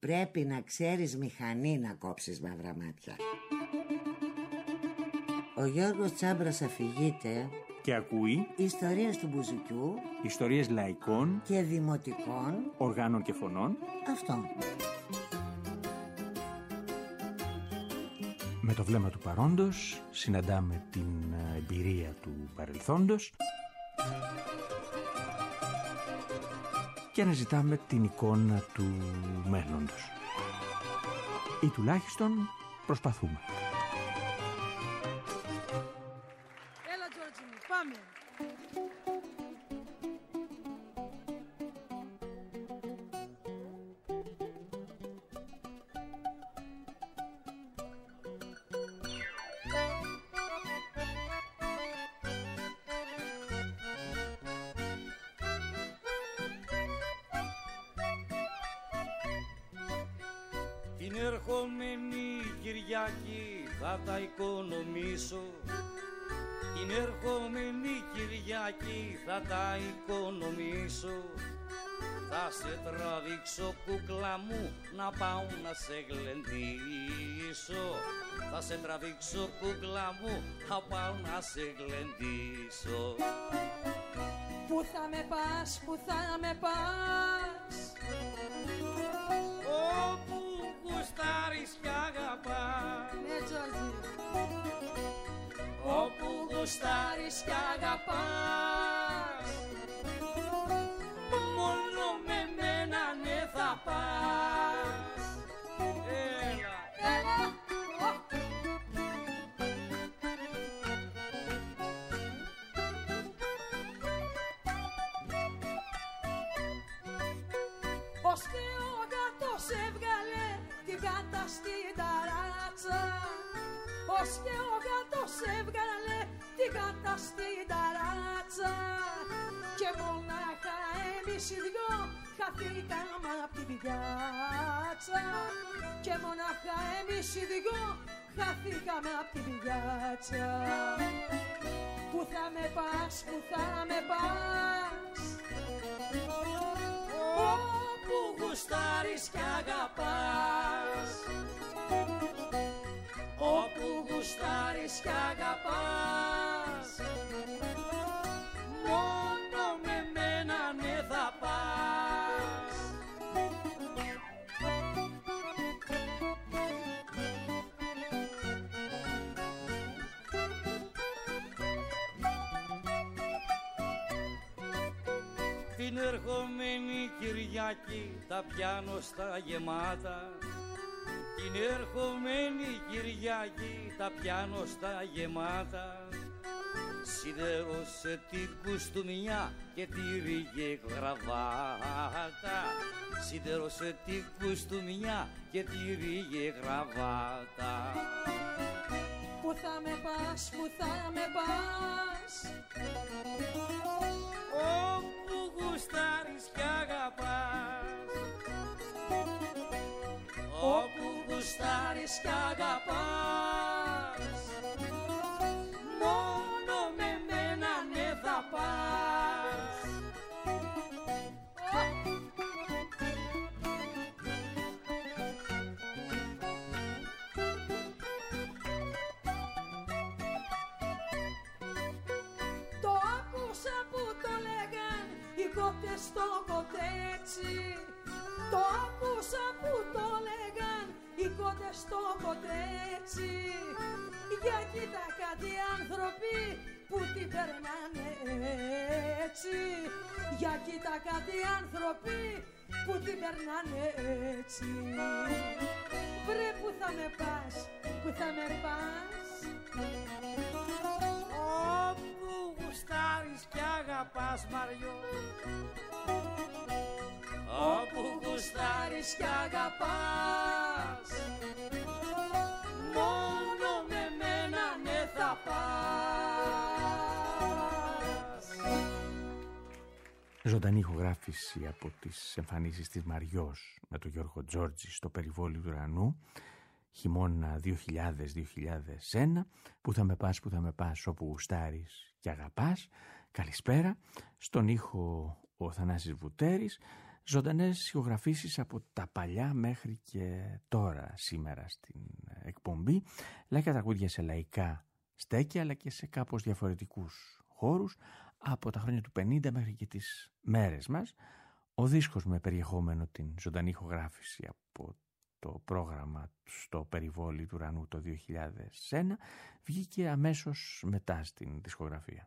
Πρέπει να ξέρεις μηχανή να κόψεις μαύρα μάτια. Ο Γιώργος Τσάμπρας αφηγείται και ακούει ιστορίες του μπουζουκιού, ιστορίες λαϊκών και δημοτικών οργάνων και φωνών. Αυτό. Με το βλέμμα του παρόντος συναντάμε την εμπειρία του παρελθόντος και αναζητάμε την εικόνα του μέλλοντος. Ή τουλάχιστον προσπαθούμε. Έλα Τζόρτζι μου, πάμε. Την ερχόμενη Κυριακή θα τα οικονομήσω. Την ερχόμενη Κυριακή θα τα οικονομήσω. Θα σε τραβήξω κούκλα μου να πάω να σε γλεντήσω. Θα σε τραβήξω κούκλα μου να πάω να σε γλεντήσω. Πού θα με πας, πού θα με πας, όπου γουστάρεις κι αγαπάς. ναι Τζόρτζι. Όπου γουστάρεις κι αγαπάς, μόνο με μένα ναι θα πας. Έλα. Έλα. Ως και ο γάτος έβγαλε την γάτα στην ταράτσα. Ως και ο γάτος έβγαλε την γάτα στην ταράτσα. Και μονάχα εμείς οι δυο χαθήκαμε απ' την πιάτσα. Και μονάχα εμείς οι δυο χαθήκαμε απ' την πιάτσα. Πού θα με πας, πού θα με πας, Όπου γουστάρεις κι αγαπάς. Όπου γουστάρεις κι αγαπάς, μόνο με μένα ναι θα πας. Την ερχόμενη Κυριακή τα πιάνω στα γεμάτα. Την ερχόμενη Κυριακή τα πιάνω στα γεμάτα. Σιδέρωσε την κουστούμια και τύρι και γραβάτα. Σιδέρωσε την κουστούμια και τύρι και γραβάτα. πού θα με πας, πού θα με πας, όπου γουστάρεις κι αγαπάς. Όπου γουστάρεις κι αγαπάς, μόνο με μένα ναι θα πας. το άκουσα που το λέγαν οι κότες στο κοτέτσι. Το άκουσα που το λέγαν οι κότες στο κοτέτσι. Για κοίτα κάτι άνθρωποι που την περνάνε έτσι. Για κοίτα κάτι άνθρωποι που την περνάνε έτσι. Βρε που θα με πας, που θα με πας, Όπου γουστάρεις κι αγαπάς Μαριό. Όπου γουστάρεις κι αγαπάς, μόνο με μένα ναι θα πας. Ζωντανή ηχογράφηση από τις εμφανίσεις της Μαριός με τον Γιώργο Τζόρτζι στο Περιβόλι του Ουρανού, χειμώνα 2000-2001. Που θα με πας, που θα με πας, όπου γουστάρεις και αγαπάς. Καλησπέρα. Στον ήχο ο Θανάσης Βουτέρης. Ζωντανές ηχογραφήσεις από τα παλιά μέχρι και τώρα σήμερα στην εκπομπή. Λαϊκά τραγούδια σε λαϊκά στέκια, αλλά και σε κάπως διαφορετικούς χώρους, από τα χρόνια του 50 μέχρι και τις μέρες μας. Ο δίσκος με περιεχόμενο την ζωντανή ηχογράφηση από το πρόγραμμα στο περιβόλι του ουρανού το 2001 βγήκε αμέσως μετά στην δισκογραφία.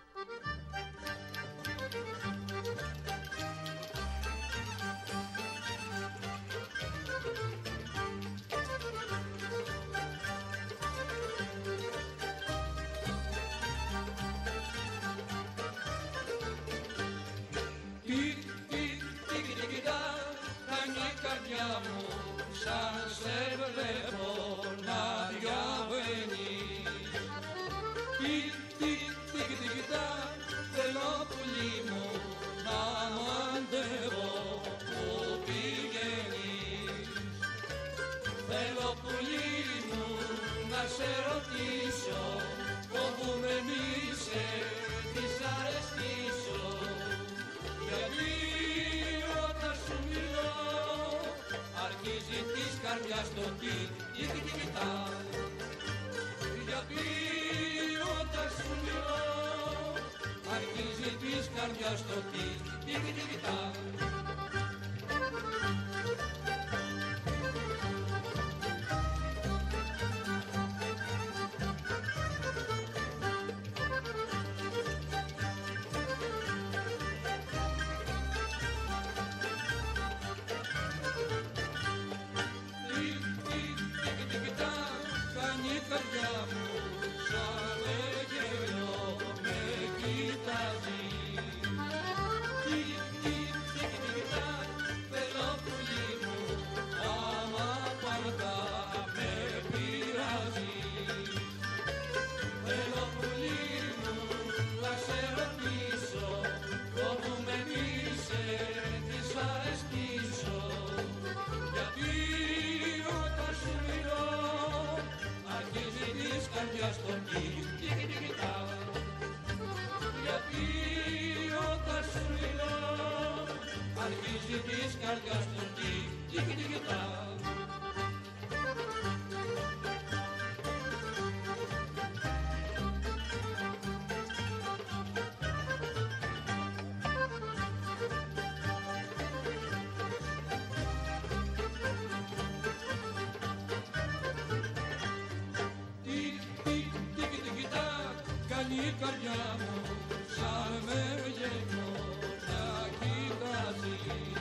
Η καρδιά μου σαν με γεμώ να κοιτάζει.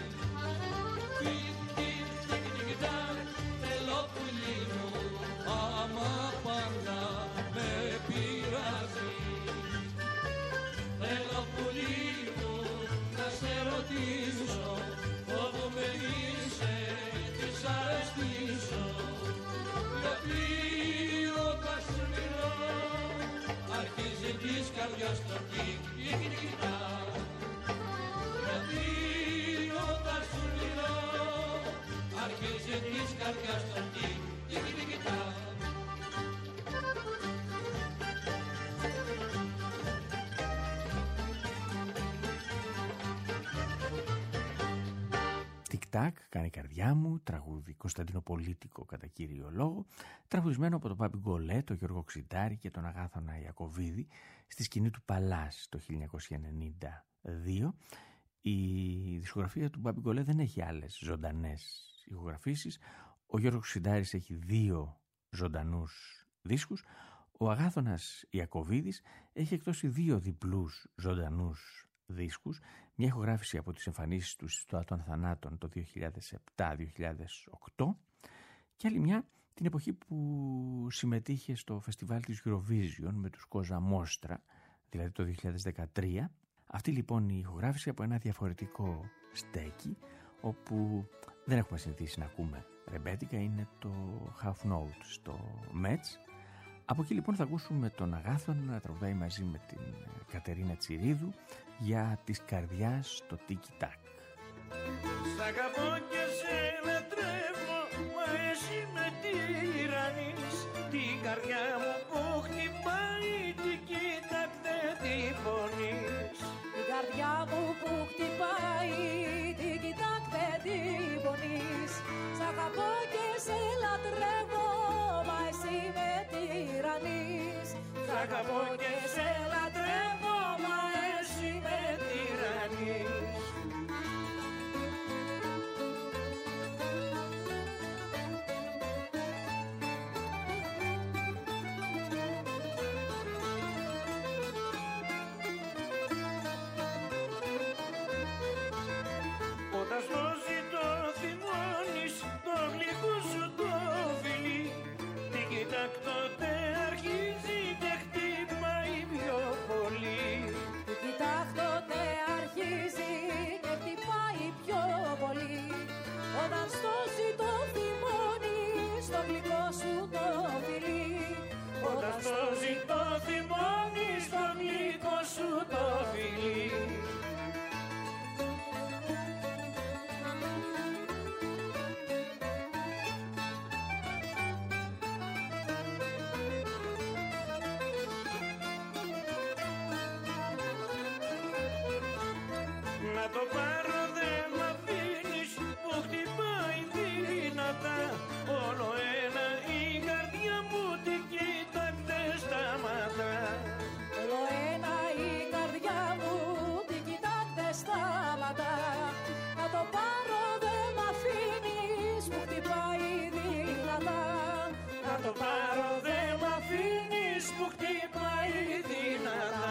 Κοιτά, θέλω πουλί μου, άμα πάντα με πειράζει. Θέλω πουλί μου να σε ρωτήσω, όπου με είσαι, τι σ' αρεστήσω. Γιατί όταν σου μιλώ, αρχίζει της καρδιάς το κοιτά. Γιατί όταν σου μιλώ, αρχίζει της καρδιάς το κοιτά. Τικ-τακ, κάνει η καρδιά μου, τραγούδι κωνσταντινοπολίτικο κατά κύριο λόγο, τραγουδισμένο από τον Μπάμπη Γκολέ, τον Γιώργο Ξιντάρη και τον Αγάθωνα Ιακωβίδη στη σκηνή του Παλάς το 1992. Η δισκογραφία του Μπάμπη Γκολέ δεν έχει άλλες ζωντανές ηχογραφήσεις. Ο Γιώργος Ξιντάρης έχει 2 ζωντανούς δίσκους. Ο Αγάθωνας Ιακωβίδης έχει εκδώσει 2 διπλούς ζωντανούς δίσκους, μια ηχογράφηση από τις εμφανίσεις του στο των Θανάτων το 2007-2008 και άλλη μια την εποχή που συμμετείχε στο φεστιβάλ της Eurovision με τους Κόζα Μόστρα, δηλαδή το 2013. Αυτή λοιπόν η ηχογράφηση από ένα διαφορετικό στέκι, όπου δεν έχουμε συνηθίσει να ακούμε ρεμπέτικα, είναι το Half Note στο Metz. Από εκεί λοιπόν θα ακούσουμε τον Αγάθωνα να τραγουδάει μαζί με την Κατερίνα Τσιρίδου για της καρδιάς το τίκι-τάκ. Σ' αγαπώ και σε λατρεύω, μα εσύ με τυραννείς. Την καρδιά μου που χτυπάει τίκι-τάκ δεν τη πονείς. Την καρδιά μου που χτυπάει τίκι-τάκ αγαπώ και σε λατρεύω, μα εσύ με τυραννείς. Όταν στο ζητώ θυμώνεις το γλυκό σου το φιλί, τι κοιτάκ τότε αρχίζει και χτυπάει πιο πολύ. Τι κοιτάκ τότε αρχίζει και χτυπάει πιο πολύ. Όταν στο ζητώ θυμώνεις το γλυκό σου το φιλί. Όταν στο ζητώ θυμώνεις το γλυκό σου το φιλί. Να το πάρω δεν μ' αφήνεις που χτυπάει δυνατά. Όλο ένα η καρδιά μου τι κοίτακ δεν σταματά. Όλο ένα η καρδιά μου τι κοιτάκ δεν σταματά. Να το πάρω δεν μ' αφήνεις που χτυπάει δυνατά. Να το πάρω δεν μ' αφήνεις που χτυπάει δυνατά.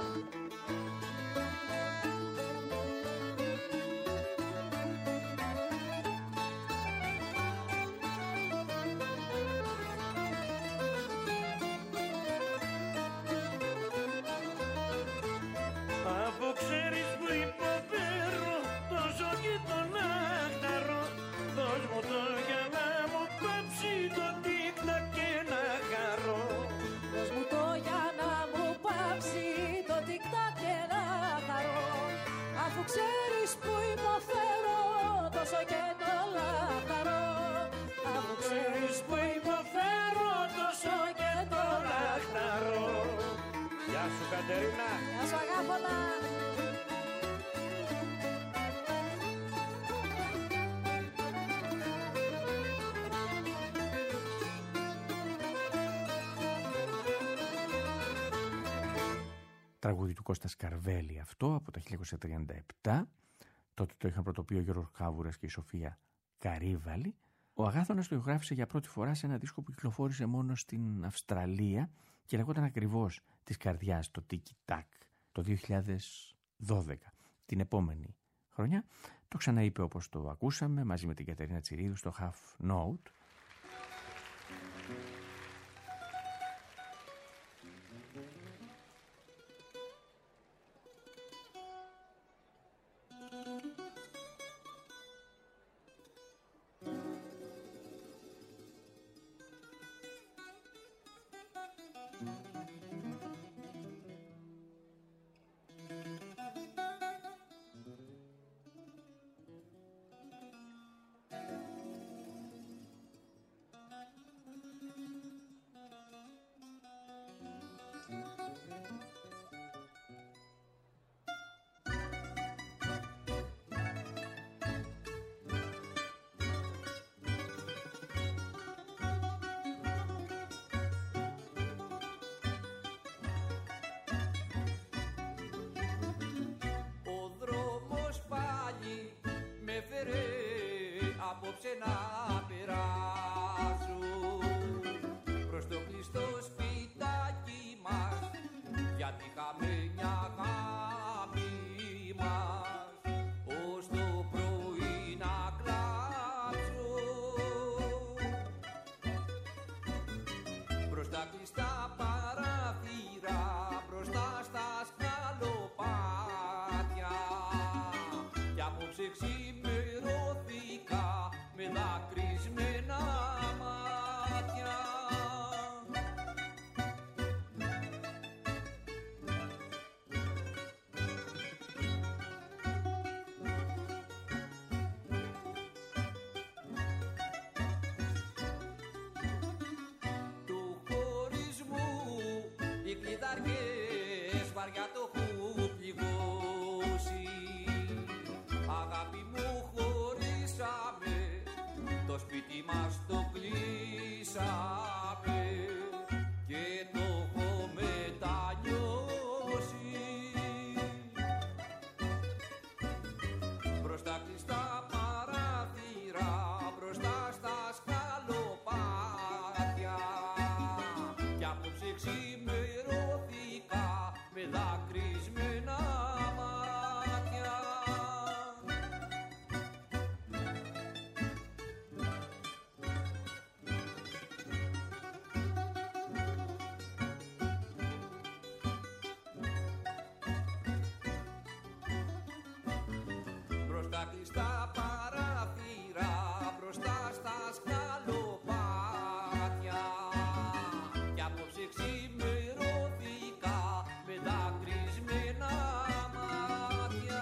Αφού ξέρεις που υποφέρω τόσο και τον άχταρο, δώσ' μου το για να μου πάψει το τίκτα και να χαρώ. Δώσ' μου το για να μου πάψει το τικτά και να χαρώ. Αφού ξέρεις που υποφέρω τόσο και το λαχταρώ. Αφού Ξέρεις που υποφέρω τόσο και το λαχταρώ. Γεια σου Κατερίνα. Γεια σου αγάπωνα. Τραγούδι του Κώστα Σκαρβέλη αυτό από το 1937. Τότε το είχαν πρωτοποιεί ο Γιώργος Κάβουρας και η Σοφία Καρύβαλη. Ο Αγάθωνας το ηχογράφησε για πρώτη φορά σε ένα δίσκο που κυκλοφόρησε μόνο στην Αυστραλία και λεγόταν ακριβώς «Της καρδιάς» το Tiki Tak το 2012. Την επόμενη χρονιά το ξαναείπε όπως το ακούσαμε μαζί με την Κατερίνα Τσιρίδου στο Half Note. Απόψε να περάσω προς το κλειστό σπιτάκι μας, γιατί είχαμε μια αγάπη μας ως το πρωί να κλάψω. Προς τα κλειστά παράθυρα, μπροστά στα σκαλοπάτια, κι απόψε ξημερώθηκα με δακρυσμένα μάτια. Του χωρισμού οι κλειδαριές βαριά το έχουν πληγώσει. Αγάπη μου χωρίσαμε, το σπίτι μας το κλείσαμε και το έχουμε στα παράθυρα μπροστά στα σκαλοπάτια κι απόψε ξημερώθηκα με δακρυσμένα μάτια.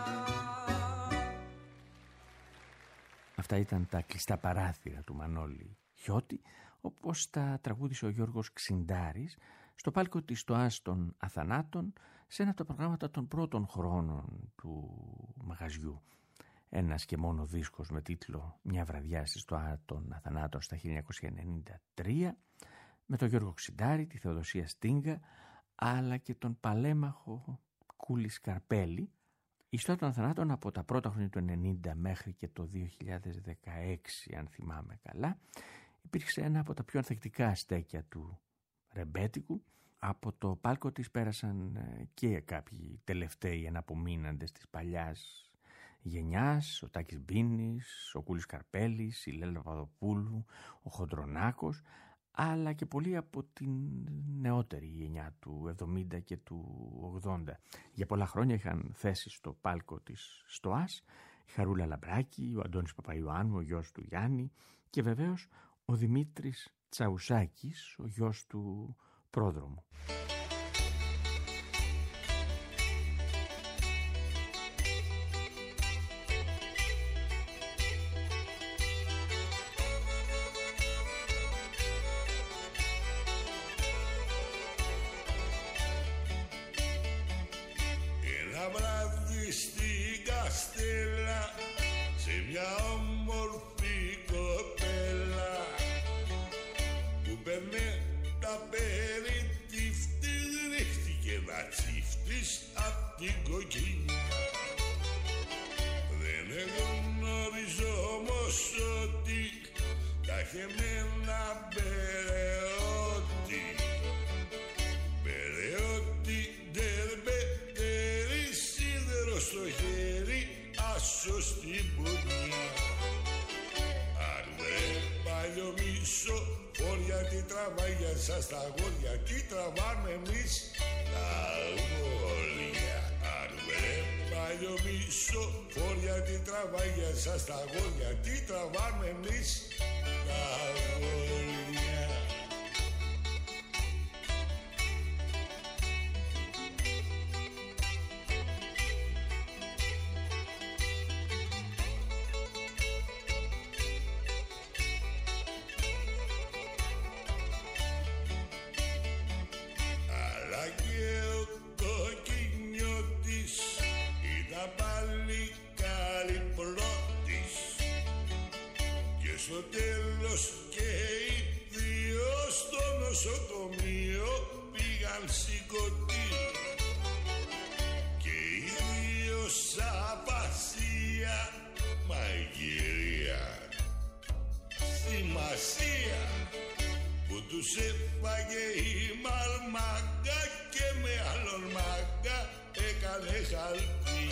Αυτά ήταν τα κλειστά παράθυρα του Μανώλη Χιώτη, όπως τα τραγούδισε ο Γιώργος Ξιντάρης στο πάλκο της ΣΤΟΑΣ των Αθανάτων σε ένα από τα προγράμματα των πρώτων χρόνων του μαγαζιού. Ένας και μόνο δίσκος με τίτλο «Μια βραδιά στη ΣΤΟΑ των Αθανάτων» στα 1993, με τον Γιώργο Ξιντάρη, τη Θεοδοσία Στίγκα, αλλά και τον παλέμαχο Κούλη Σκαρπέλη. Η ΣΤΟΑ των Αθανάτων από τα πρώτα χρόνια του 1990 μέχρι και το 2016, αν θυμάμαι καλά, υπήρξε ένα από τα πιο ανθεκτικά στέκια του ρεμπέτικου. Από το πάλκο της πέρασαν και κάποιοι τελευταίοι εναπομείναντες της παλιάς γενιάς, ο Τάκης Μπίνης, ο Κούλης Καρπέλης, η Λέλα Παπαδοπούλου, ο Χοντρονάκος, αλλά και πολλοί από την νεότερη γενιά του 70 και του 80. Για πολλά χρόνια είχαν θέση στο πάλκο της ΣΤΟΑΣ η Χαρούλα Λαμπράκη, ο Αντώνης Παπαϊωάννου, ο γιος του Γιάννη, και βεβαίως ο Δημήτρης Τσαουσάκης, ο γιος του Πρόδρομου. Ένα βράδυ στην Καστέλα, σε μια όμορφη κοπέλα που παίρνε τα περιτύφτη, ρίχτηκε ένα τσίφτης απ' την κοκκίνια. Δεν γνωρίζω όμως ότι τα χεμένα μπερεώτη, μπερεώτη ντερμπε ντερι, σίδερο στο χέρι, άσο στην πουνιά. Αν βρε παλιό μισό όρια, τι τραβάει για σας τα αγόρια, τι τραβάμε εμείς τα αγόρια. Αν βρε παλιό μισό όρια, τι τραβάει για σας τα αγόρια, τι τραβάμε εμείς τα αγόρια. Στο τέλος και οι δύο στο νοσοκομείο πήγαν σηκωτοί και οι δύο σαπασία μαγειρία. Σημασία που τους έφαγε η μαλμάγκα και με άλλον μάγκα έκανε χαλκί.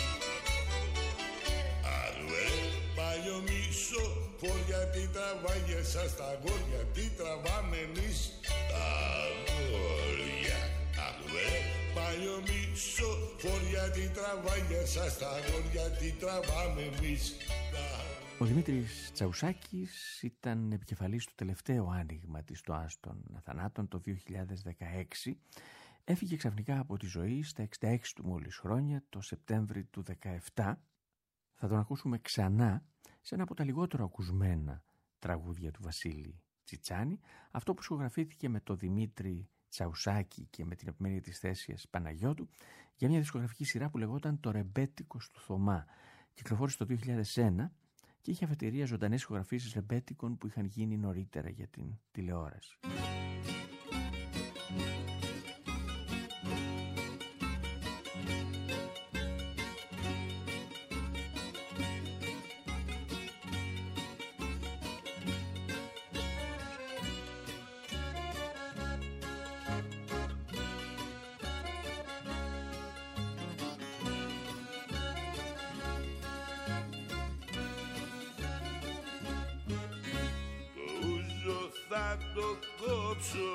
Αρουέ παλιό μισό φόρια, τι τραβάγε σας τα αγόρια, τι τραβάμε εμείς τα αγόρια. Αρουέ παλιό μισό φόρια, τι τραβάγε σας τα αγόρια, τι τραβάμε εμείς τα αγόρια. Ο Δημήτρης Τσαουσάκης ήταν επικεφαλής του τελευταίου άνοιγμα της ΣΤΟΑΣ των Αθανάτων το 2016. Έφυγε ξαφνικά από τη ζωή στα 66 του μόλις χρόνια, το Σεπτέμβρη του 2017. Θα τον ακούσουμε ξανά σε ένα από τα λιγότερο ακουσμένα τραγούδια του Βασίλη Τσιτσάνη, αυτό που σχογραφήθηκε με τον Δημήτρη Τσαουσάκη και με την επιμέλεια της Θέσιας Παναγιώτου για μια δισκογραφική σειρά που λεγόταν «Το Ρεμπέτικος του Θωμά». Κυκλοφόρησε το 2001 και είχε αφετηρία ζωντανές ηχογραφήσεις ρεμπέτικων που είχαν γίνει νωρίτερα για την τηλεόραση. Θα το κόψω,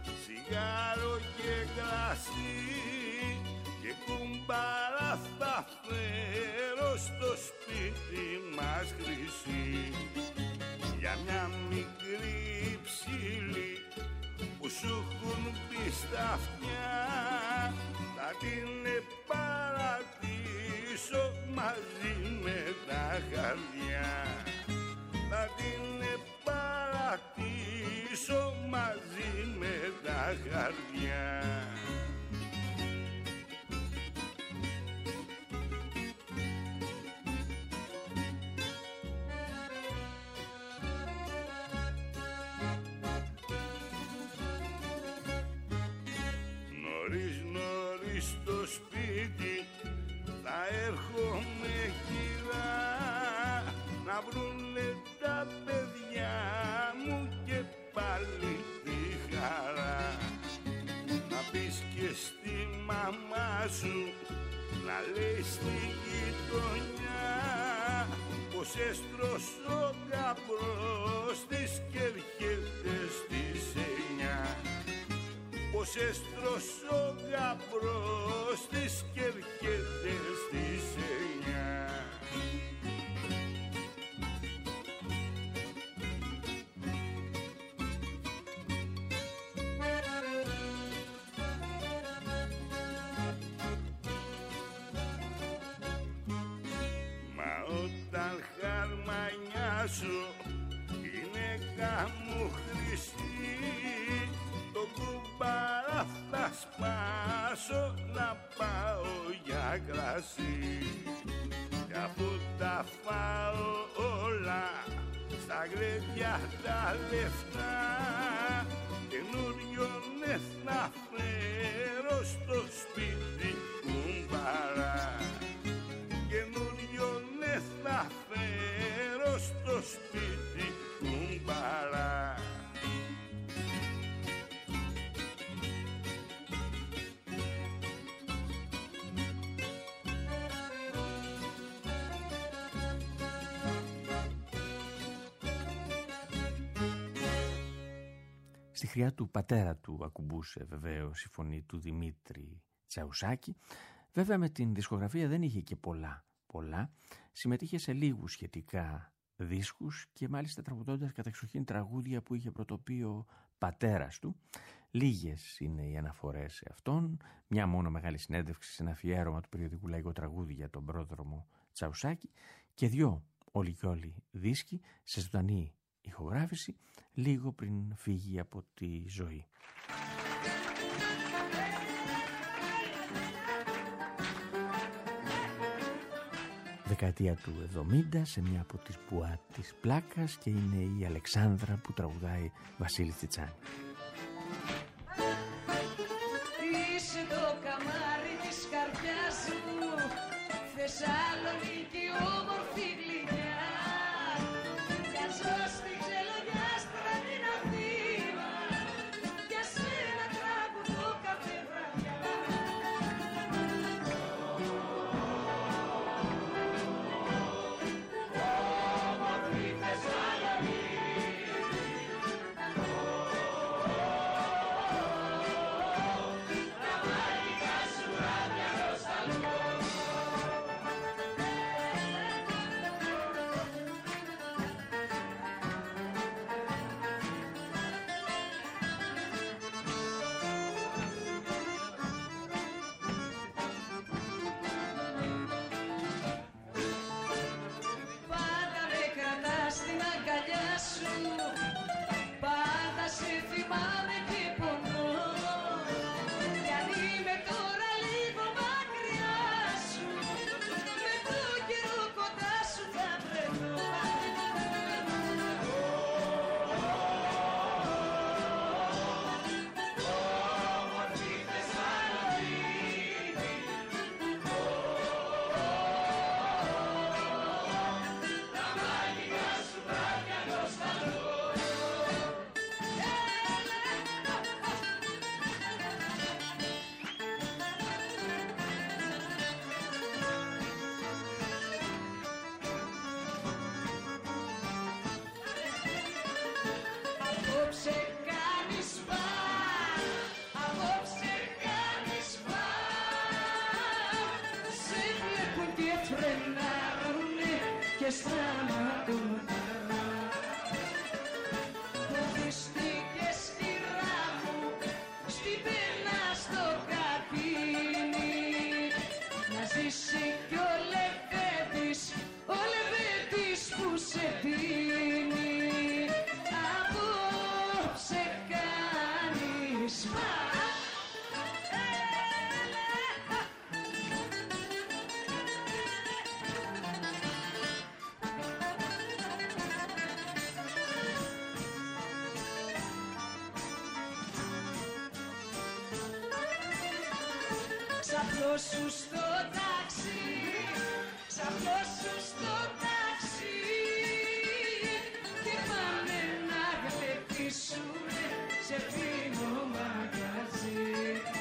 σιγάρο και κρασί και κουμπάρα θα φέρω στο σπίτι μας χρυσή, για μια μικρή ψήλη που σου έχουν πει στα αυτιά, θα την παρατήσω μαζί με τα χαρτιά, θα την παρατήσω μαζί με τα χαρτιά. Νωρίς στο σπίτι θα έρχομαι κυρά, να βρουνε τα παιδιά μου και πάλι τη χαρά. Να πεις και στη μαμά σου, να λέει στη γειτονιά, πως έστρωσε ο γαμπρός της και έρχεται στις 9. Πως έστρωσε ο γαμπρός της και έρχεται στις 9. Μα όταν χαρμανιά σου είναι γάμου χρυσή, το κουμπάρα θα σπάσω να πάω για κρασί. Κι αφού τα φάω όλα στα γρέδια τα λεφτά, καινούριο ναι θα φέρω στο σπίτι κουμπάρα, καινούριο ναι θα φέρω στο σπίτι κουμπάρα. Στη χρειά του πατέρα του ακουμπούσε βεβαίως η φωνή του Δημήτρη Τσαουσάκη. Βέβαια με την δισκογραφία δεν είχε και πολλά. Συμμετείχε σε λίγους σχετικά δίσκους και μάλιστα τραγουδώντας κατεξοχήν τραγούδια που είχε πρωτοποιεί ο πατέρας του. Λίγες είναι οι αναφορές σε αυτόν. Μια μόνο μεγάλη συνέντευξη σε ένα αφιέρωμα του περιοδικού Λαϊκό Τραγούδι για τον πρόδρομο Τσαουσάκη και 2 όλοι και όλοι δίσκοι σε ζωντανή ηχογράφηση λίγο πριν φύγει από τη ζωή. Δεκαετία του 70 σε μια από τις μπουάτ της Πλάκας και είναι η Αλεξάνδρα που τραγουδάει Βασίλη Τσιτσάνη. Είσαι το καμάρι της καρδιάς μου, Θεσσαλονίκη όμορφη γλυκιά. Για ζω στη ξελογιάστρα την Αθήνα, για σένα τραγουδώ κάθε βραδιά. Όμορφη Θεσσαλονίκη, τα μάτια σου άδεια νοσταλγώ. Πάντα με κρατάς στην αγκαλιά σου, πάντα σε θυμάμαι και πονώ. Κι αν είμαι τώρα λίγο μακριά σου, με το καιρό κοντά σου θα βρεθώ. Όμορφη Θεσσαλονίκη, τα μάγικα σου βράδια νοσταλγώ. Απόψε κάνεις φαν, απόψε κάνεις φαν. Σε βλέπουν Ξαπλώσου στο ταξί, ξαπλώσου στο ταξί και πάμε να γλεντήσουμε σε φίνο μαγαζί.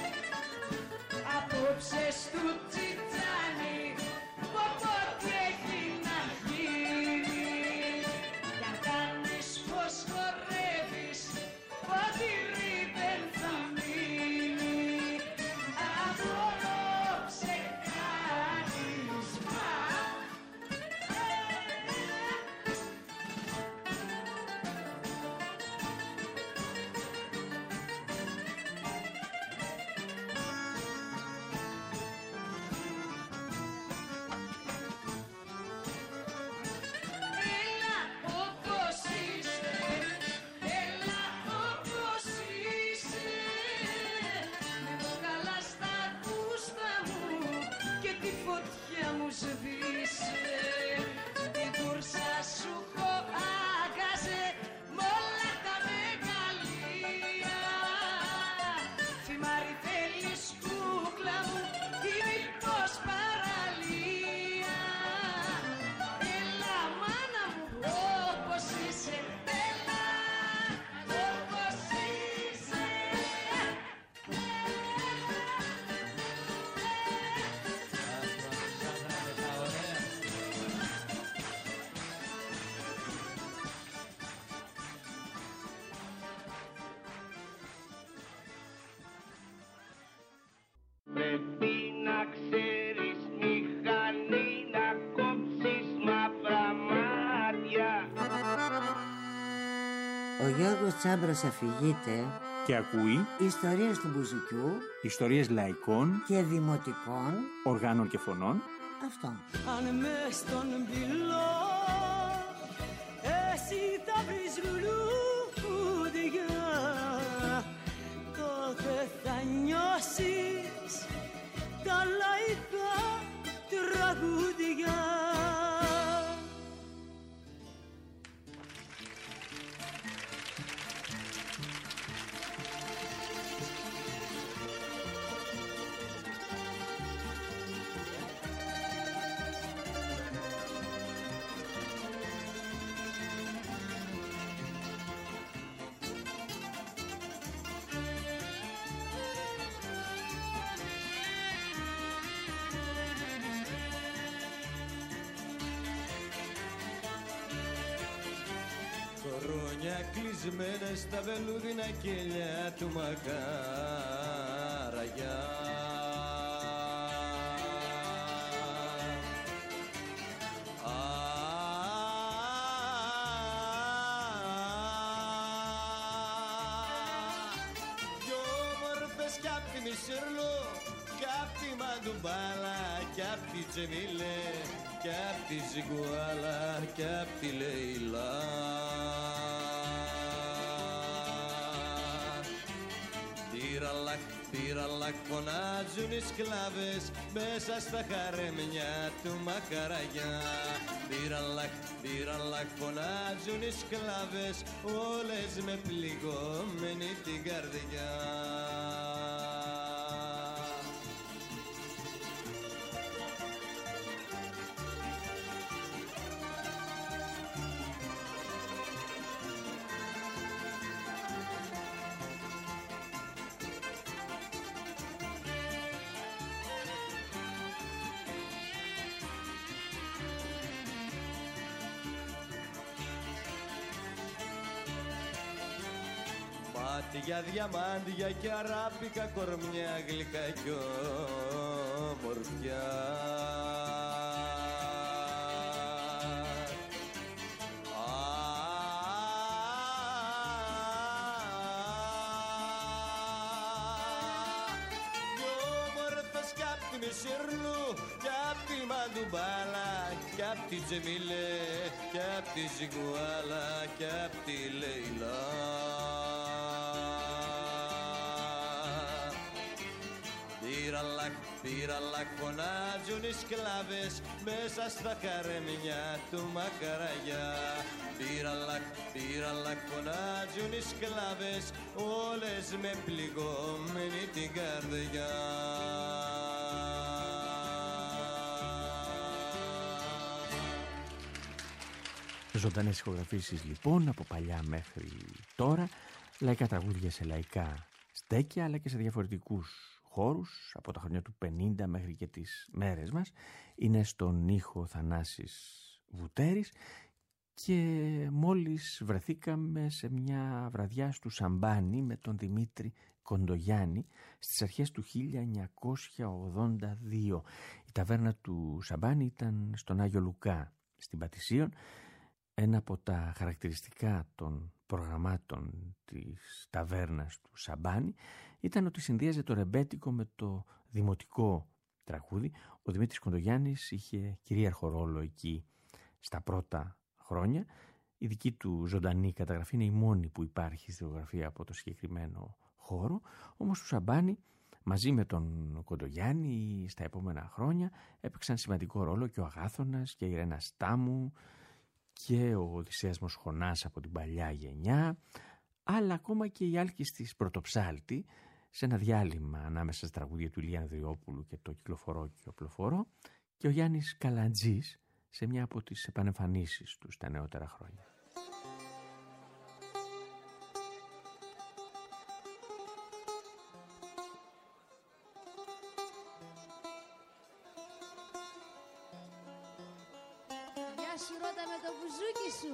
Απόψε στο τσιτζάνι πότε έχει να γίνει κι αν κάνεις πως χορεύεις ποτήρι δεν θα μείνει. Απόψε κάνεις Ο Γιώργος Τσάμπρος αφηγείται και ακούει ιστορίες του μπουζουκιού, ιστορίες λαϊκών και δημοτικών οργάνων και φωνών. Αυτό. Αν μες στον πυλό εσύ θα βρεις λουλούδια, τότε θα νιώσεις τα λαϊκά τραγούδια. Χρόνια κλεισμένες στα βελούδινα κελιά του μακαραγιά. Δυο μορφές κι απ' τη Μισερλό, κι απ' τη Μαντουμπάλα, κι απ' τη Τζεμίλε, κι απ' τη Ζιγκουάλα, κι απ' τη Λέιλα. Τυραλάκ φωνάζουν οι σκλάβες μέσα στα χαρέμια του μακαραγιά. Τυραλάκ φωνάζουν οι σκλάβες όλες με πληγωμένη την καρδιά. Μάτια διαμάντια και αράπικα κορμιά γλυκά κι ομορφιά. Δυο όμορφες κι απ' τη Μισερλού, κι απ' τη Μαντουμπάλα, κι απ' τη Τζεμίλε, κι απ' τη Ζιγκουάλα, κι απ' τη Λέιλα. Τυραλάκ φωνάζουν οι σκλάβες μέσα στα χαρέμια του μακαραγιά. Τυραλάκ φωνάζουν οι σκλάβες όλες με πληγωμένη την καρδιά. Ζωντανές ηχογραφήσεις λοιπόν από παλιά μέχρι τώρα, λαϊκά τραγούδια σε λαϊκά στέκια αλλά και σε διαφορετικούς χώρους από τα χρόνια του 50 μέχρι και τις μέρες μας. Είναι στον ήχο Θανάσης Βουτέρης και μόλις βρεθήκαμε σε μια βραδιά του Σαμπάνι με τον Δημήτρη Κοντογιάννη στις αρχές του 1982. Η ταβέρνα του Σαμπάνι ήταν στον Άγιο Λουκά στην Πατησίων. Ένα από τα χαρακτηριστικά των προγραμμάτων της ταβέρνας του Σαμπάνι ήταν ότι συνδύαζε το ρεμπέτικο με το δημοτικό τραγούδι. Ο Δημήτρης Κοντογιάννης είχε κυρίαρχο ρόλο εκεί στα πρώτα χρόνια. Η δική του ζωντανή καταγραφή είναι η μόνη που υπάρχει στη βιογραφία από το συγκεκριμένο χώρο. Όμως του Σαμπάνι μαζί με τον Κοντογιάννη στα επόμενα χρόνια έπαιξαν σημαντικό ρόλο και ο Αγάθωνας και η Ρένα Στάμου και ο Οδυσσέας Μοσχονάς από την παλιά γενιά, αλλά ακόμα και η Άλκης της Πρωτοψάλτη σε ένα διάλειμμα ανάμεσα στα τραγούδια του Ηλία Ανδριόπουλου και το Κυκλοφορώ και Οπλοφορώ, και ο Γιάννης Καλαντζής σε μια από τις επανεμφανίσεις του στα νεότερα χρόνια. Γεια σου Ρώτα με το μπουζούκι σου.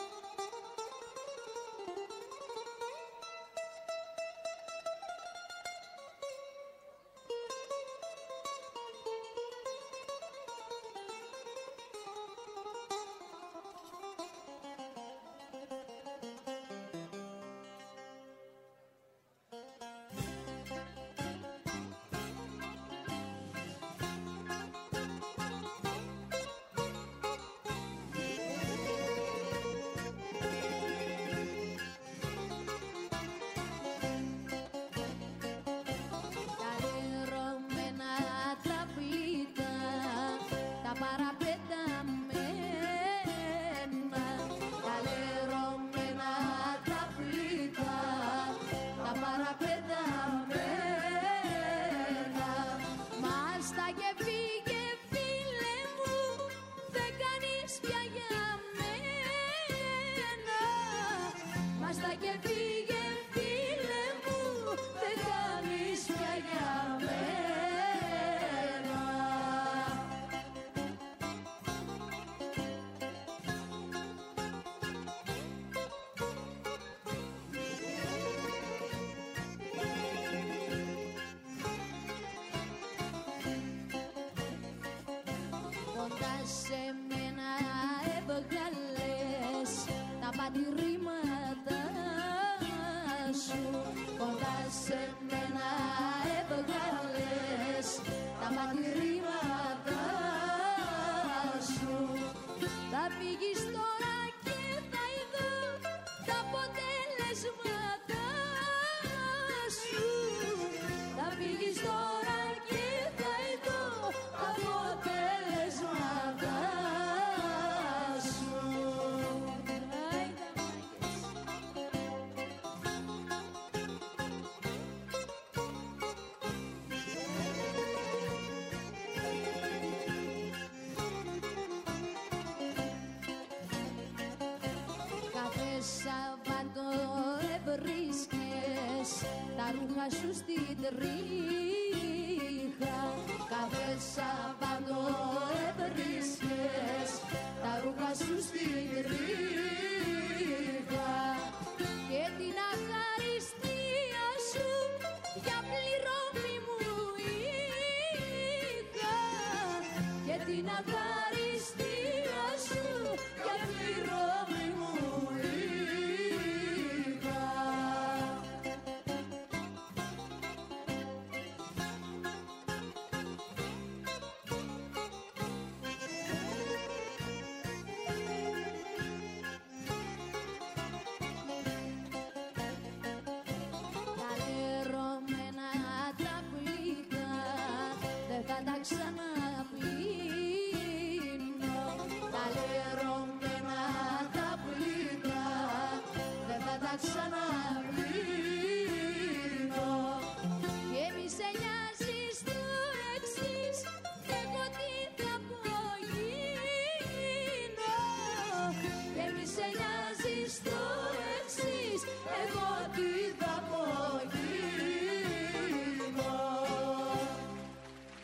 Σε μένα έβγαλες τα πατηρήματα σου. Κοντά σε μένα έβγαλες τα πατηρήματα σου. Θα φύγεις τώρα και θα είδω τα αποτελέσματα σου. Θα φύγεις τώρα και θα είδω τα αποτελέσματα σου. Κάθε Σαββάτο έβρισκες τα ρούχα σου στην τρίχα. Κάθε Σαββάτο έβρισκες τα ρούχα σου στην τρίχα. Και την ευχαριστία σου για πληρωμή μου είχα. Και την ευχαριστία σου για πληρωμή μου είχα. Τα λερωμένα τα πλήκα δεν θα τα ξαναπλύνω. Τα λερωμένα τα πλήκα δεν θα τα ξαναπλύνω. Και μη σε νοιάζει στο εξής, εγώ τι θα απογίνω. Και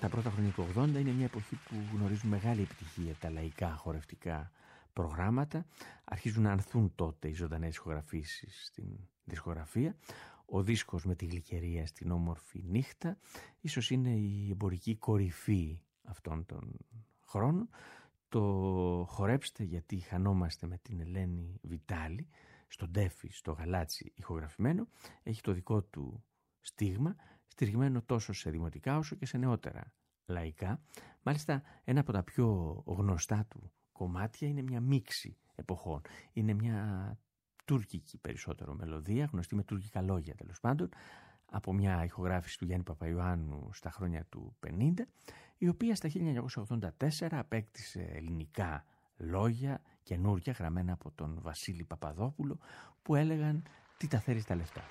στα πρώτα χρόνια του 80 είναι μια εποχή που γνωρίζουν μεγάλη επιτυχία τα λαϊκά χορευτικά προγράμματα. Αρχίζουν να ανθούν τότε οι ζωντανές ηχογραφήσεις στην δισκογραφία. Ο δίσκος με τη γλυκερία στην όμορφη νύχτα ίσως είναι η εμπορική κορυφή αυτών των χρόνων. Το χορέψτε γιατί χανόμαστε με την Ελένη Βιτάλη, στο Ντέφι, στο γαλάτσι ηχογραφημένο, έχει το δικό του στίγμα, στηριγμένο τόσο σε δημοτικά όσο και σε νεότερα λαϊκά. Μάλιστα ένα από τα πιο γνωστά του κομμάτια είναι μια μίξη εποχών. Είναι μια τουρκική περισσότερο μελωδία, γνωστή με τουρκικά λόγια τέλος πάντων, από μια ηχογράφηση του Γιάννη Παπαϊωάννου στα χρόνια του 50, η οποία στα 1984 απέκτησε ελληνικά λόγια καινούρια γραμμένα από τον Βασίλη Παπαδόπουλο που έλεγαν «Τι τα θέλεις τα λεφτά».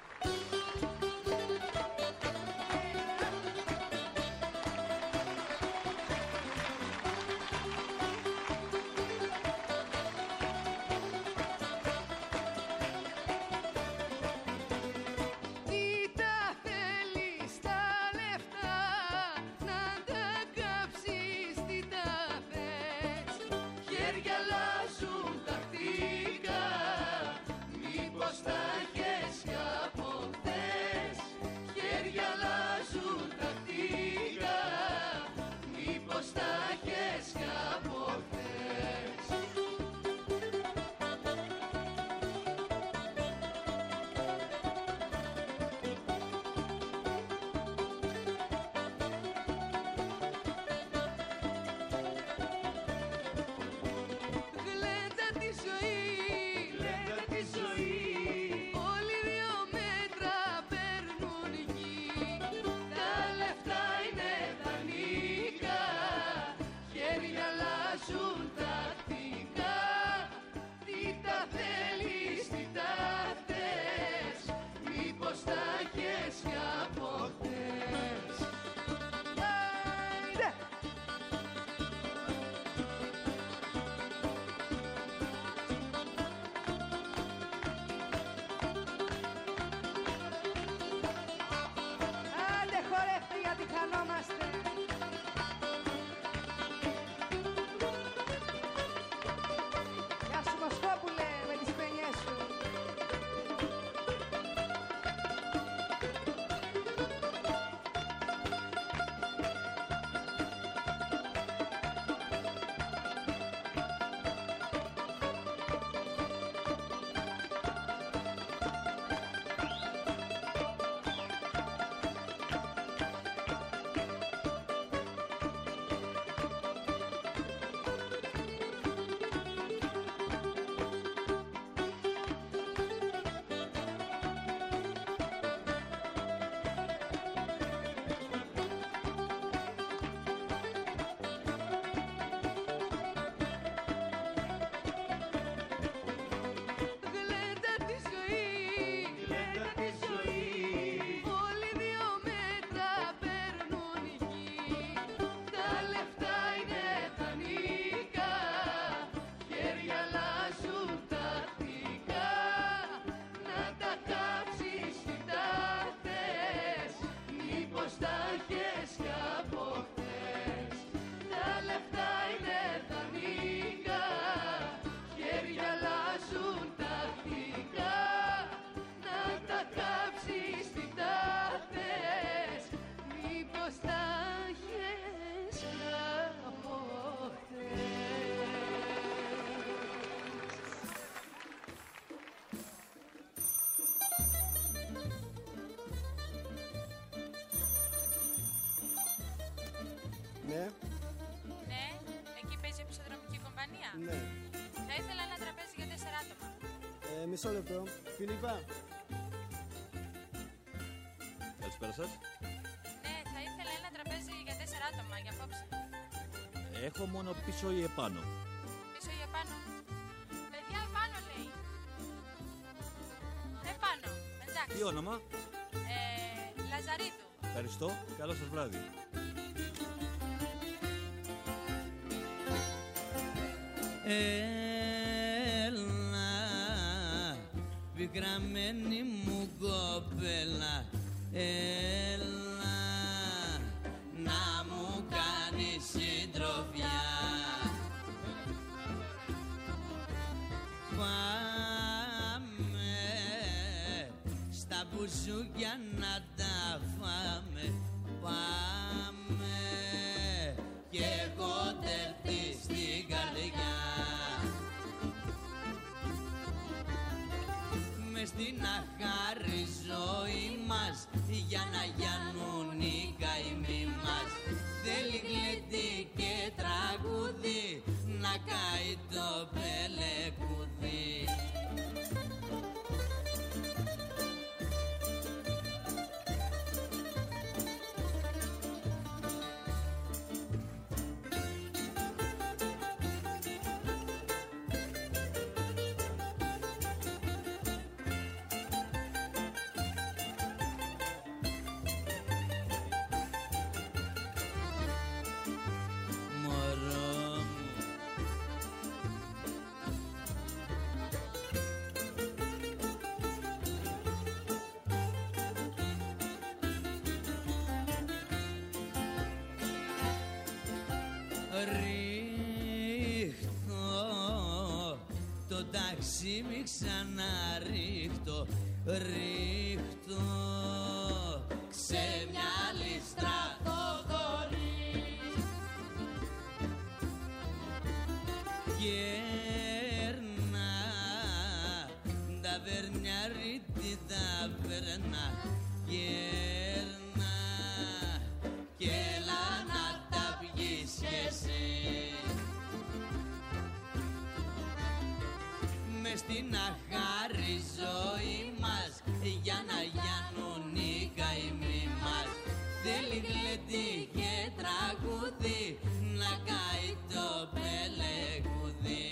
Ναι. Ναι, εκεί παίζει η επεισοδρομική κομπανία. Ναι. Θα ήθελα ένα τραπέζι για 4 άτομα. Μισό λεπτό. Φιλίππα. Καλησπέρα σας. Ναι, θα ήθελα ένα τραπέζι για 4 άτομα για απόψε. Έχω μόνο πίσω ή επάνω. Πίσω ή επάνω. Παιδιά, επάνω λέει. Επάνω, εντάξει. Τι όνομα? Λαζαρίδου. Ευχαριστώ, καλό σας βράδυ. Έλα, πικραμένη μου κοπέλα, έλα να μου μπουζούκια να τα φάμε. Πάμε κι εγώ τερτή στην καρδιά. Μες στην αχάρη ζωή μας για να γιάνουν οι καημοί μας. Θέλει γλέντι και τραγούδι να καεί το πελεκούδι. Ρίχτω το ταξί μη ξαναρίχτω. Ρίχτω σε μια άλλη στρατοδορή. Γέρνα τα βερνιάρι την ταβέρνα. Γέρνα κι έλα να τα πιεις κι εσύ. Μες στην αχάρη ζωή μας για να γιάνουν οι καημοί μας. Θέλει γλέντι και τραγούδι να καεί το πελεκούδι.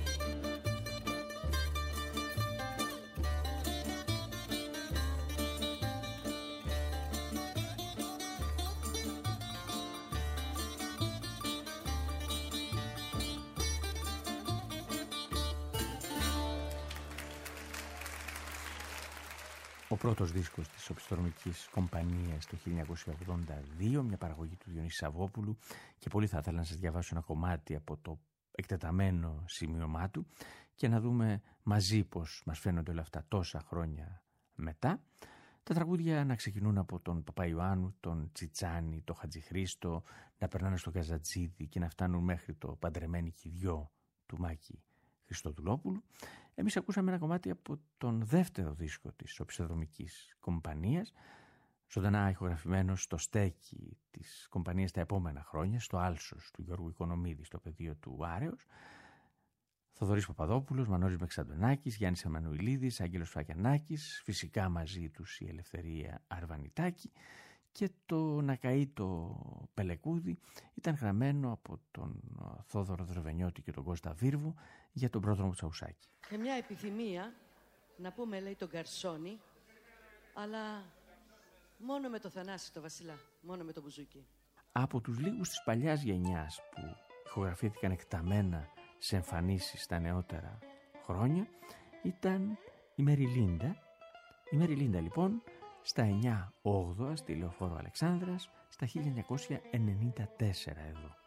Ο πρώτος δίσκος της Οπισθοδρομικής Κομπανίας το 1982, μια παραγωγή του Διονύση Σαββόπουλου, και πολύ θα ήθελα να σας διαβάσω ένα κομμάτι από το εκτεταμένο σημείωμά του και να δούμε μαζί πως μας φαίνονται όλα αυτά τόσα χρόνια μετά. Τα τραγούδια να ξεκινούν από τον Παπαϊωάννου, τον Τσιτσάνη, τον Χατζηχρήστο, να περνάνε στο Καζατζίδι και να φτάνουν μέχρι το Παντρεμένη Κηδιό του Μάκη Χριστοδουλόπουλου. Εμείς ακούσαμε ένα κομμάτι από τον δεύτερο δίσκο της Οπισθοδρομικής Κομπανίας, ζωντανά ηχογραφημένο στο στέκι της Κομπανίας τα επόμενα χρόνια, στο Άλσος του Γιώργου Οικονομίδη, στο πεδίο του Άρεως. Θοδωρής Παπαδόπουλος, Μανώλης Μπεξαντονάκης, Γιάννης Εμμανουηλίδης, Άγγελος Φακιανάκης, φυσικά μαζί τους η Ελευθερία Αρβανιτάκη, και το «Να καεί το πελεκούδι» ήταν γραμμένο από τον Θόδωρο Δροβενιώτη και τον Κώστα Βίρβο για τον πρόδρομο Τσαουσάκη. Και μια επιθυμία να πούμε, λέει, τον Γκαρσόνη, αλλά μόνο με το Θανάση το Βασιλά, μόνο με το μπουζούκι. Από τους λίγους της παλιάς γενιάς που ηχογραφήθηκαν εκταμένα σε εμφανίσεις στα νεότερα χρόνια ήταν η Μεριλίντα. Η Μεριλίντα λοιπόν στα 9-8 στη Λεωφόρο Αλεξάνδρας στα 1994 εδώ.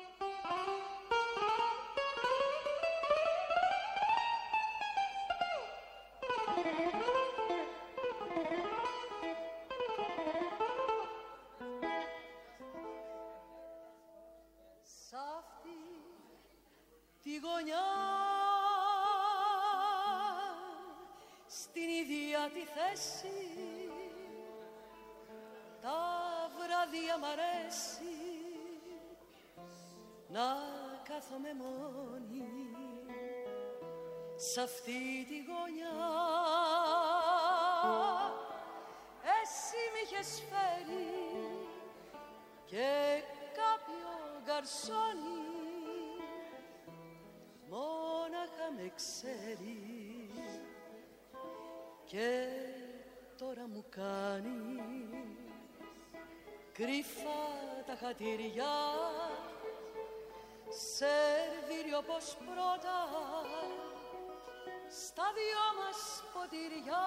Σ' αυτή τη γωνιά, στην ίδια τη θέση, τα βράδια μ' αρέσει να κάθομαι μόνη. Σ' αυτή τη γωνιά εσύ μ' είχες φέρει και κάποιο γκαρσόνι μόναχα με ξέρει και τώρα μου κάνει κρυφά τα χατήρια σερβίριο πως πρώτα στα δυο μας ποτήρια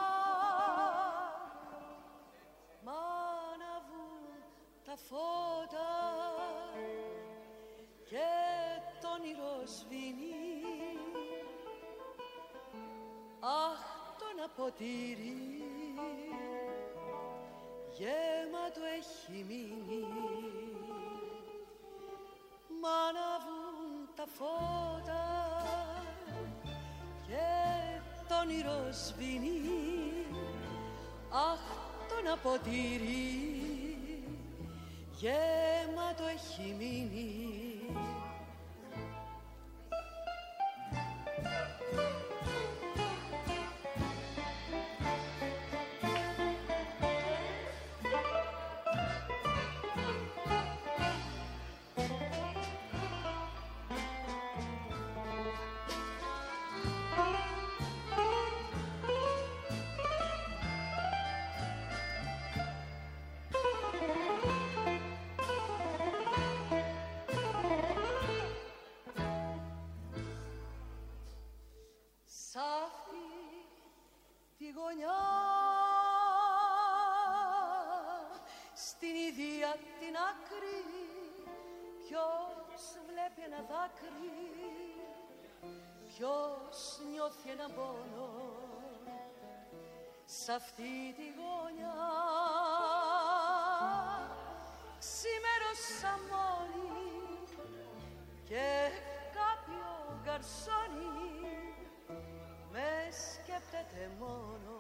μ' αναβούν τα φώτα και το όνειρο σβήνει. Αχ, το ένα ποτήρι γέματο έχει μείνει. Μ' αναβούν τα φώτα και το όνειρο σβήνει. Αχ, το να ποτήρι γέματο έχει μείνει. Σ' αυτή τη γωνιά, στην ίδια την άκρη, ποιος βλέπει ένα δάκρυ, ποιος νιώθει ένα πόνο. Σ' αυτή τη γωνιά ξημέρωσα μόνη και κάποιο γκαρσόνι με σκέπτεται μόνο.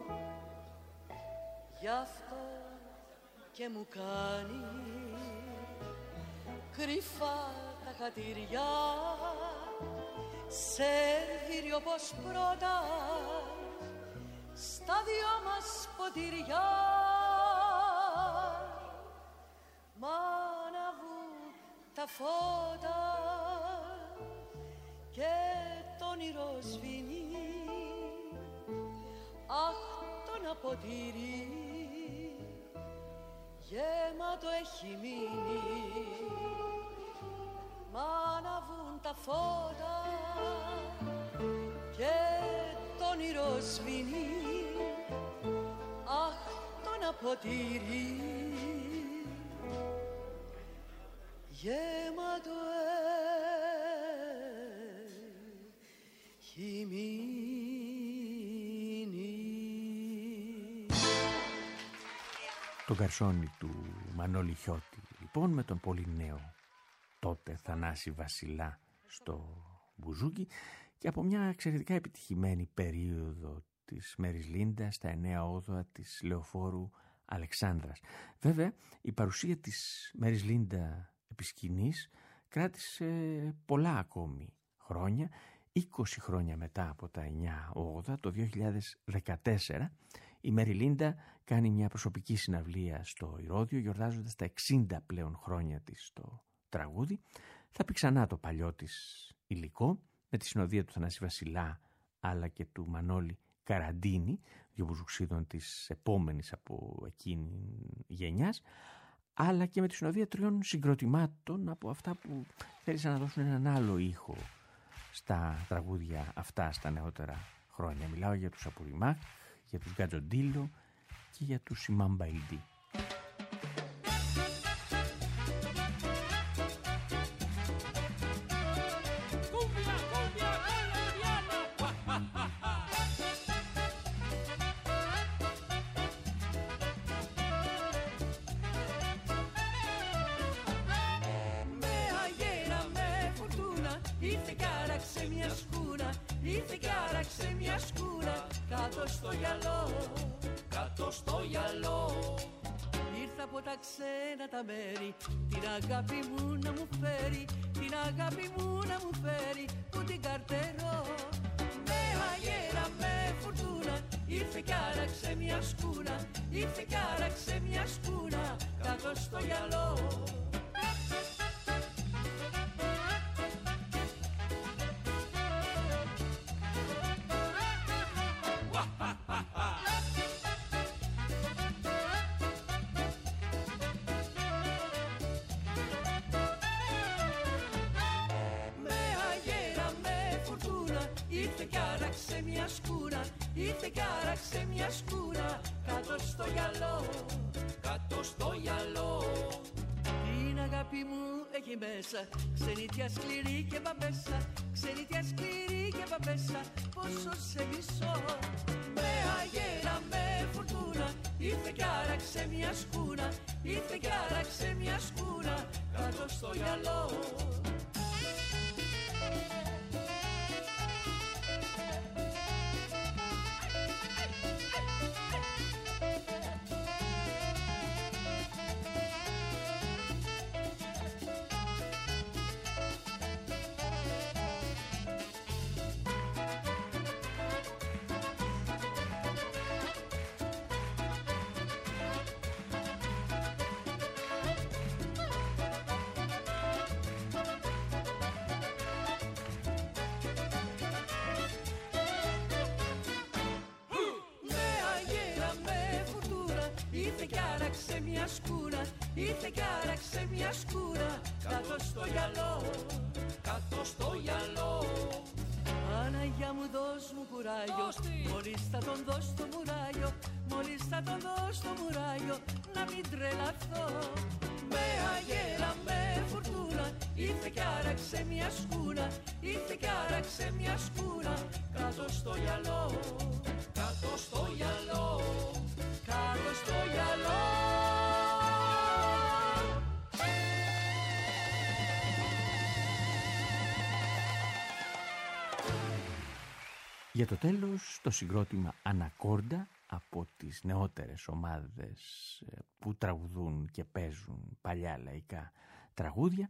Γι' αυτό και μου κάνει κρυφά τα χατήρια, σερβίριο πως πρώτα στα δυο μας ποτήρια. Μ' αναβούν τα φώτα και το όνειρο σβήνει. Αχ, το να ποτήρι γέματο έχει μείνει. Μ' αναβούν τα φώτα και το όνειρο σβήνει. Αχ, το να ποτήρι γέματο έχει μείνει. Το γκαρσόνι του Μανώλη Χιώτη, λοιπόν, με τον πολύ νέο τότε Θανάση Βασιλά στο μπουζούκι, και από μια εξαιρετικά επιτυχημένη περίοδο της Μέρης Λίντα στα 9 όδοα της Λεωφόρου Αλεξάνδρας. Βέβαια, η παρουσία της Μέρης Λίντα επί σκηνής κράτησε πολλά ακόμη χρόνια. 20 χρόνια μετά από τα 9 όδα, το 2014, η Μέρη Λίντα κάνει μια προσωπική συναυλία στο Ηρώδειο, γιορτάζοντας τα 60 πλέον χρόνια της στο τραγούδι. Θα πει ξανά το παλιό της υλικό, με τη συνοδεία του Θανάση Βασιλά αλλά και του Μανώλη Καραντίνη, δύο μπουζουξίδων της επόμενης από εκείνη γενιάς, αλλά και με τη συνοδεία τριών συγκροτημάτων από αυτά που θέλησαν να δώσουν έναν άλλο ήχο στα τραγούδια αυτά στα νεότερα χρόνια. Μιλάω για τους Απουριμάχ, για τους Γκατζοντήλο και για τους Σιμάμπαιλντί. Ήρθε και άραξε μια σκούρα κάτω στο γυαλό, κάτω στο γυαλό. Ήρθα από τα ξένα τα μέρη, την αγάπη μου να μου φέρει, την αγάπη μου να μου φέρει, που την καρτερώ. Με αγέρα, με φουρτούνα, ήρθε και άραξε μια σκούρα, ήρθε και άραξε μια σκούρα κάτω στο γυαλό. Ήρθε και άραξε μια σκούρα κάτω στο γυαλό, κάτω στο γυαλό. Την αγάπη μου έχει μέσα, ξενιτιά σκληρή και μπαμπέσα, ξενιτιά σκληρή και μπαμπέσα, πόσο σε μισώ. Με αγέρα, με φουρτούνα, άραξε μια σκούνα, ήρθε και άραξε μια σκούνα κάτω στο γυαλό. Ήρθε κι άραξε μια σκούρα κάτω στο γυαλό, κάτω στο γυαλό. Παναγιά μου δώσ' μου κουράγιο, μόλις θα τον δώσ' το μουράγιο, μόλις θα τον δώσ' το μουράγιο, να μην τρελαθώ. Με αγέρα, με φουρτούνα, ήρθε κι άραξε μια σκούρα, ήρθε κι άραξε μια σκούρα κάτω στο γυαλό, κάτω στο γυαλό, κάτω στο γυαλό. Για το τέλος, το συγκρότημα Ανακόρντα από τις νεότερες ομάδες που τραγουδούν και παίζουν παλιά λαϊκά τραγούδια.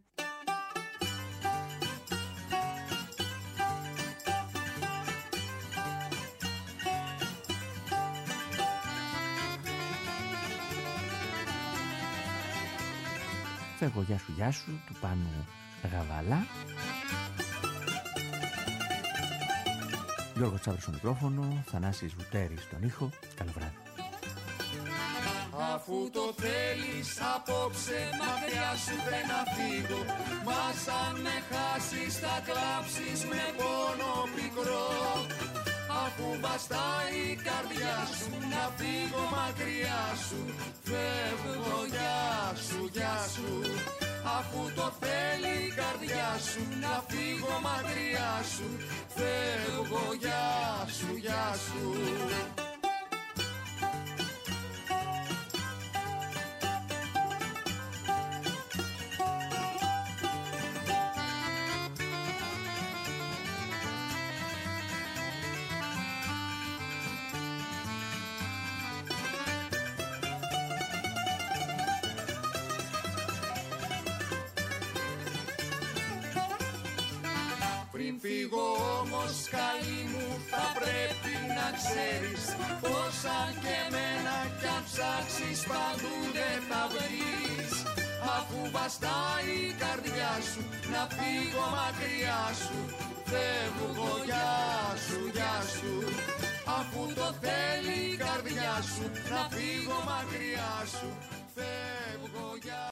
Φεύγω γεια σου του Πάνου Γαβαλά. Γιώργο Τσάβρης στο μικρόφωνο, Θανάσης Βουτέρης στον ήχο. Καλό βράδυ. Αφού το θέλεις απόψε μακριά σου δεν να φύγω, μα σαν με χάσεις θα κλάψεις με πόνο πικρό. Αφού βαστάει η καρδιά σου να φύγω μακριά σου, φεύγω γεια σου, γεια σου. Αφού το θέλει η καρδιά σου να φύγω μακριά σου, φεύγω γεια σου, γεια σου. Πριν φύγω όμως καλή μου θα πρέπει να ξέρεις πως αν και εμένα κι αν ψάξεις παντού δεν θα βρεις. Αφού βαστάει η καρδιά σου να φύγω μακριά σου, φεύγω γεια σου, γεια σου. Αφού το θέλει η καρδιά σου να φύγω μακριά σου,